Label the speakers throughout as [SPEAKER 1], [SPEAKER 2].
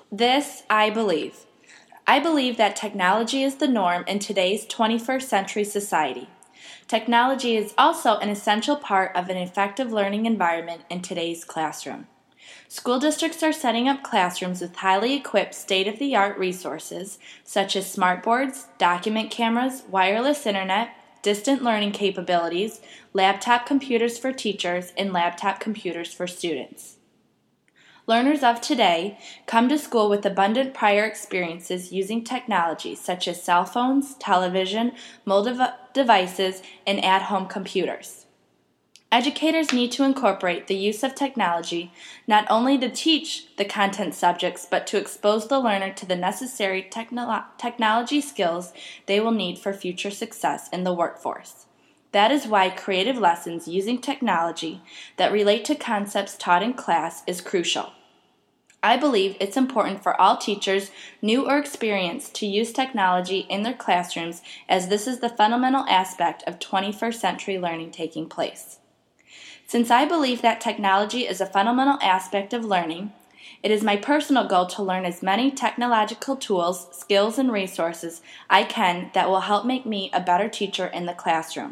[SPEAKER 1] This I believe. I believe that technology is the norm in today's 21st century society. Technology is also an essential part of an effective learning environment in today's classroom. School districts are setting up classrooms with highly equipped state-of-the-art resources such as smartboards, document cameras, wireless internet, distant learning capabilities, laptop computers for teachers, and laptop computers for students. Learners of today come to school with abundant prior experiences using technology such as cell phones, television, mobile devices, and at-home computers. Educators need to incorporate the use of technology not only to teach the content subjects but to expose the learner to the necessary technology skills they will need for future success in the workforce. That is why creative lessons using technology that relate to concepts taught in class is crucial. I believe it's important for all teachers, new or experienced, to use technology in their classrooms as this is the fundamental aspect of 21st century learning taking place. Since I believe that technology is a fundamental aspect of learning, it is my personal goal to learn as many technological tools, skills, and resources I can that will help make me a better teacher in the classroom.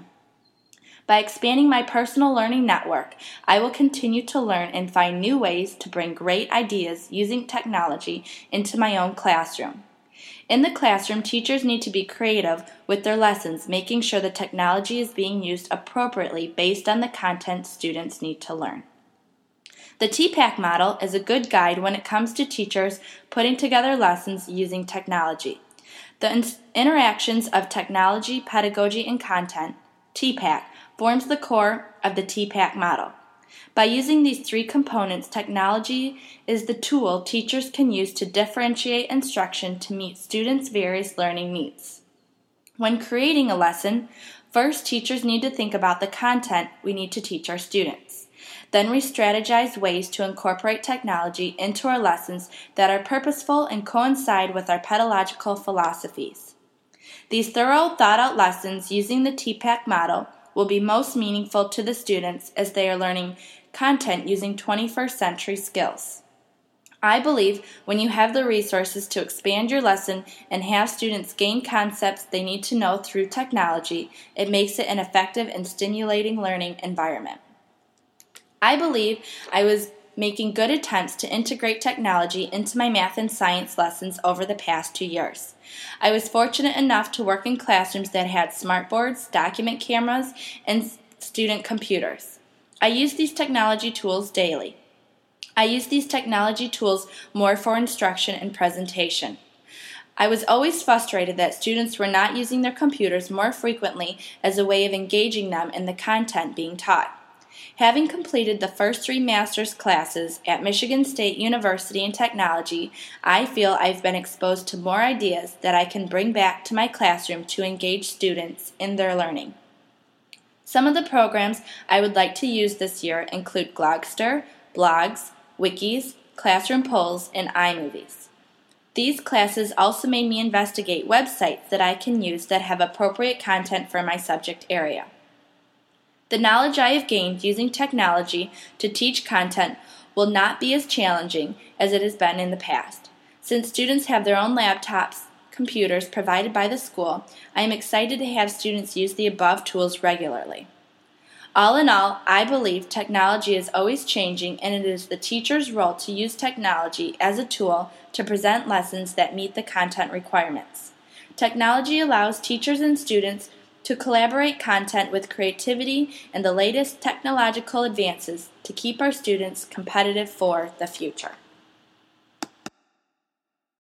[SPEAKER 1] By expanding my personal learning network, I will continue to learn and find new ways to bring great ideas using technology into my own classroom. In the classroom, teachers need to be creative with their lessons, making sure the technology is being used appropriately based on the content students need to learn. The TPACK model is a good guide when it comes to teachers putting together lessons using technology. The interactions of technology, pedagogy, and content, TPACK, forms the core of the TPACK model. By using these three components, technology is the tool teachers can use to differentiate instruction to meet students' various learning needs. When creating a lesson, first teachers need to think about the content we need to teach our students. Then we strategize ways to incorporate technology into our lessons that are purposeful and coincide with our pedagogical philosophies. These thorough, thought-out lessons using the TPACK model will be most meaningful to the students as they are learning content using 21st century skills. I believe when you have the resources to expand your lesson and have students gain concepts they need to know through technology, it makes it an effective and stimulating learning environment. I believe I was making good attempts to integrate technology into my math and science lessons over the past 2 years. I was fortunate enough to work in classrooms that had smartboards, document cameras, and student computers. I use these technology tools daily. I use these technology tools more for instruction and presentation. I was always frustrated that students were not using their computers more frequently as a way of engaging them in the content being taught. Having completed the first 3 master's classes at Michigan State University in technology, I feel I've been exposed to more ideas that I can bring back to my classroom to engage students in their learning. Some of the programs I would like to use this year include Glogster, blogs, wikis, classroom polls, and iMovies. These classes also made me investigate websites that I can use that have appropriate content for my subject area. The knowledge I have gained using technology to teach content will not be as challenging as it has been in the past. Since students have their own laptops, computers provided by the school, I am excited to have students use the above tools regularly. All in all, I believe technology is always changing and it is the teacher's role to use technology as a tool to present lessons that meet the content requirements. Technology allows teachers and students to collaborate content with creativity and the latest technological advances to keep our students competitive for the future.